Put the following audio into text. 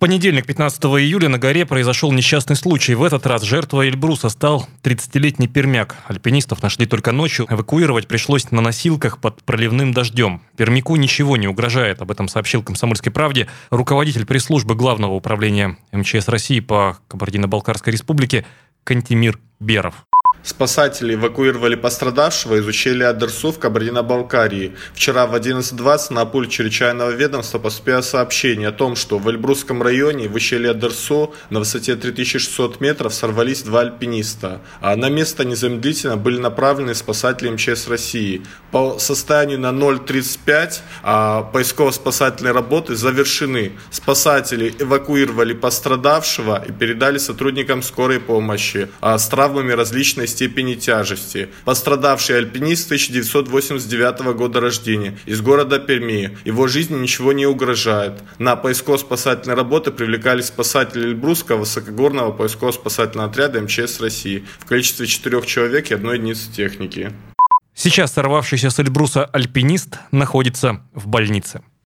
понедельник, 15 июля, на горе произошел несчастный случай. В этот раз жертвой Эльбруса стал 30-летний пермяк. Альпинистов нашли только ночью. Эвакуировать пришлось на носилках под проливным дождем. Пермяку ничего не угрожает. Об этом сообщил «Комсомольской правде» руководитель пресс-службы Главного управления МЧС России по Кабардино-Балкарской республике Кантемир Беров. Спасатели эвакуировали пострадавшего из ущелья Адерсу в Кабардино-Балкарии. Вчера в 11:20 на пульт чрезвычайного ведомства поступило сообщение о том, что в Эльбрусском районе в ущелье Адерсу на высоте 3600 метров сорвались два альпиниста. А на место незамедлительно были направлены спасатели МЧС России. По состоянию на 0:35 поисково-спасательные работы завершены. Спасатели эвакуировали пострадавшего и передали сотрудникам скорой помощи с травмами различной степени тяжести. Пострадавший альпинист 1989 года рождения из города Перми. Его жизни ничего не угрожает. На поисково-спасательные работы привлекали спасатели Эльбрусского высокогорного поисково-спасательного отряда МЧС России в количестве 4 человек и 1 единицы техники. Сейчас сорвавшийся с Эльбруса альпинист находится в больнице.